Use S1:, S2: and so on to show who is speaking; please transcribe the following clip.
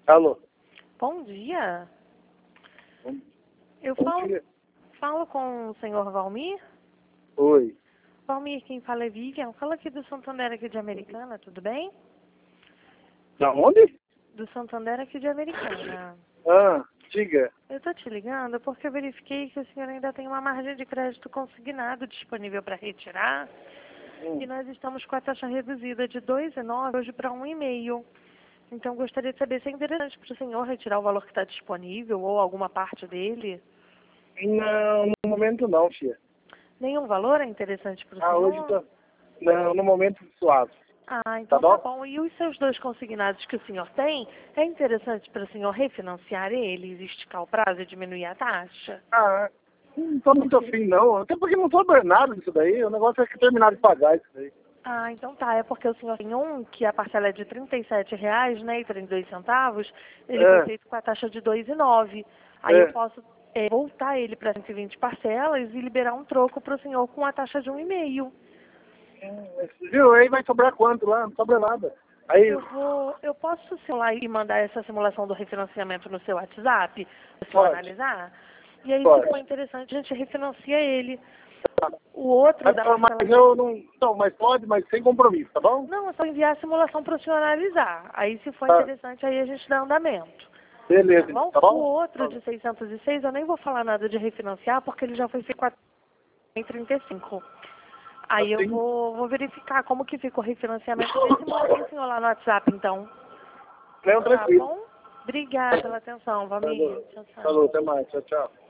S1: Alô?
S2: Bom dia.
S1: Bom
S2: Eu
S1: dia.
S2: falo com o senhor Valmir.
S1: Oi.
S2: Valmir, quem fala é Vivian. Fala aqui do Santander aqui de Americana, tudo bem?
S1: Da onde?
S2: Do Santander aqui de Americana.
S1: Diga.
S2: Eu tô te ligando porque eu verifiquei que o senhor ainda tem uma margem de crédito consignado disponível para retirar. E nós estamos com a taxa reduzida de 2,9 hoje para 1,5. Então gostaria de saber se é interessante para o senhor retirar o valor que está disponível ou alguma parte dele.
S1: Não, no momento não, filha.
S2: Nenhum valor é interessante para o senhor?
S1: Hoje tá... Não, no momento suave.
S2: Então
S1: Tá
S2: tá
S1: bom?
S2: bom. E os seus dois consignados que o senhor tem, é interessante para o senhor refinanciar eles, esticar o prazo e diminuir a taxa?
S1: Não tô muito afim, não. Até porque não sobra nada disso daí. O negócio é que terminar de pagar isso daí.
S2: Então tá. É porque o senhor tem um que a parcela é de R$ 37,00, né, e 32 centavos. Ele foi feito com a taxa de 2,9. Aí eu posso voltar ele para 120 parcelas e liberar um troco para o senhor com a taxa de 1,5.
S1: Viu? Aí vai sobrar quanto lá? Não sobra nada. Aí,
S2: Eu posso simular e mandar essa simulação do refinanciamento no seu WhatsApp, para o senhor
S1: pode.
S2: analisar? E aí, se
S1: Pode.
S2: for interessante, a gente refinancia ele. O outro da
S1: Mas
S2: parcela...
S1: eu não... Não, mas pode, mas sem compromisso, tá bom?
S2: Não, é só enviar a simulação para o senhor analisar. Aí, se for
S1: Tá.
S2: interessante, aí a gente dá andamento.
S1: Beleza,
S2: Tá bom?
S1: tá
S2: O
S1: bom?
S2: outro de 606, eu nem vou falar nada de refinanciar, porque ele já foi feito em 35. Aí eu
S1: Assim?
S2: vou verificar como que fica o refinanciamento desse e mando para o senhor lá no WhatsApp, então.
S1: Não,
S2: Tá
S1: tranquilo.
S2: bom? Obrigada pela atenção, Valmir. Tchau, tchau.
S1: Falou, até mais. Tchau, tchau.